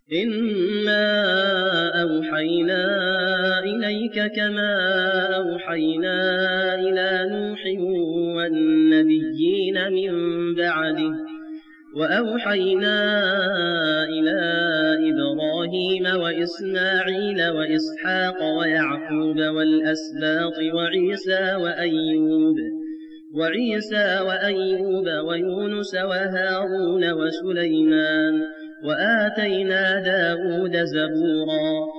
إنا أوحينا إليك كما أوحينا إلى نوح والنبيين من بعده وأوحينا إلى إبراهيم وإسماعيل وإسحاق ويعقوب والأسباط وعيسى وأيوب ويونس وهارون وسليمان وآتينا داود زبورا